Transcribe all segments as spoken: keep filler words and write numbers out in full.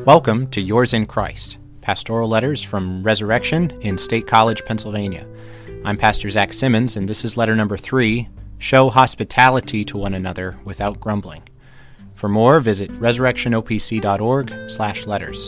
Welcome to Yours in Christ, pastoral letters from Resurrection in State College, Pennsylvania. I'm Pastor Zach Simmons, and this is letter number three, Show Hospitality to One Another Without Grumbling. For more, visit resurrection o p c dot org slash letters.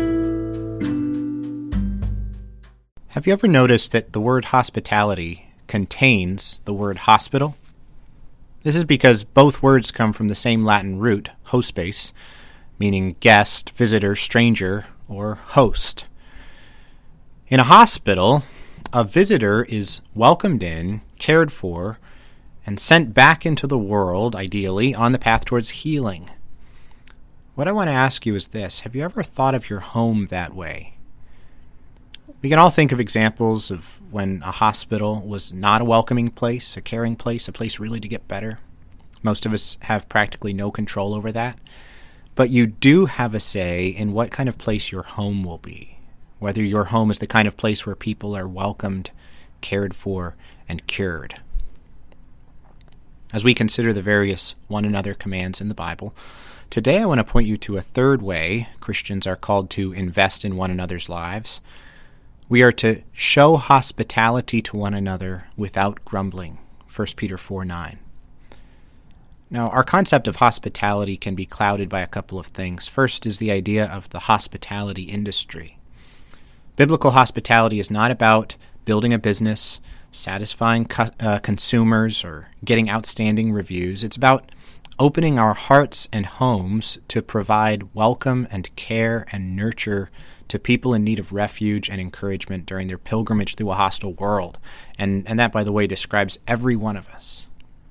Have you ever noticed that the word hospitality contains the word hospital? This is because both words come from the same Latin root, hospes, meaning guest, visitor, stranger, or host. In a hospital, a visitor is welcomed in, cared for, and sent back into the world, ideally, on the path towards healing. What I want to ask you is this: have you ever thought of your home that way? We can all think of examples of when a hospital was not a welcoming place, a caring place, a place really to get better. Most of us have practically no control over that. But you do have a say in what kind of place your home will be, whether your home is the kind of place where people are welcomed, cared for, and cured. As we consider the various one another commands in the Bible, today I want to point you to a third way Christians are called to invest in one another's lives. We are to show hospitality to one another without grumbling, First Peter four nine. Now, our concept of hospitality can be clouded by a couple of things. First is the idea of the hospitality industry. Biblical hospitality is not about building a business, satisfying co- uh, consumers, or getting outstanding reviews. It's about opening our hearts and homes to provide welcome and care and nurture to people in need of refuge and encouragement during their pilgrimage through a hostile world. And, and that, by the way, describes every one of us.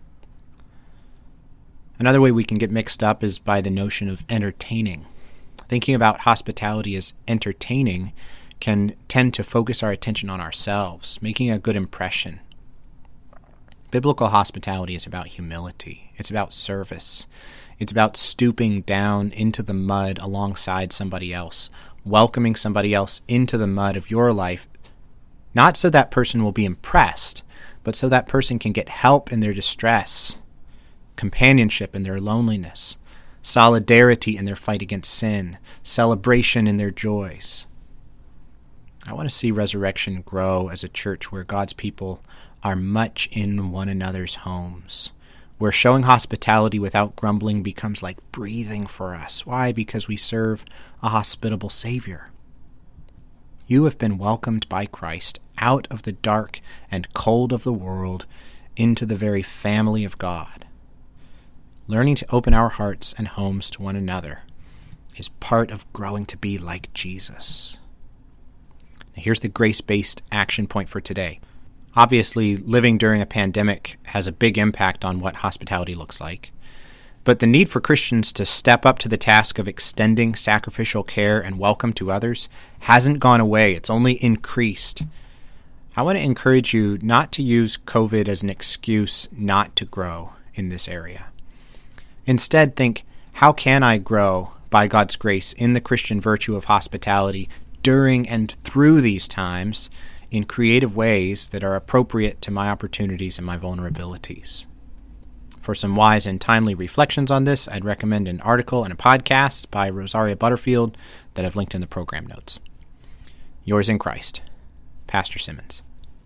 Another way we can get mixed up is by the notion of entertaining. Thinking about hospitality as entertaining can tend to focus our attention on ourselves, making a good impression. Biblical hospitality is about humility. It's about service. It's about stooping down into the mud alongside somebody else, welcoming somebody else into the mud of your life, not so that person will be impressed, but so that person can get help in their distress, companionship in their loneliness, solidarity in their fight against sin, celebration in their joys. I want to see Resurrection grow as a church where God's people are much in one another's homes, where showing hospitality without grumbling becomes like breathing for us. Why? Because we serve a hospitable Savior. You have been welcomed by Christ out of the dark and cold of the world into the very family of God. Learning to open our hearts and homes to one another is part of growing to be like Jesus. Now, here's the grace-based action point for today. Obviously, living during a pandemic has a big impact on what hospitality looks like. But the need for Christians to step up to the task of extending sacrificial care and welcome to others hasn't gone away. It's only increased. I want to encourage you not to use COVID as an excuse not to grow in this area. Instead, think, how can I grow by God's grace in the Christian virtue of hospitality during and through these times in creative ways that are appropriate to my opportunities and my vulnerabilities? For some wise and timely reflections on this, I'd recommend an article and a podcast by Rosaria Butterfield that I've linked in the program notes. Yours in Christ, Pastor Simmons.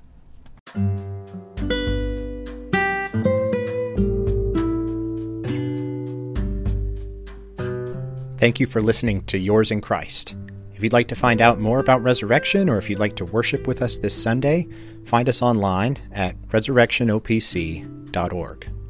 Thank you for listening to Yours in Christ. If you'd like to find out more about Resurrection, or if you'd like to worship with us this Sunday, find us online at resurrection o p c dot org.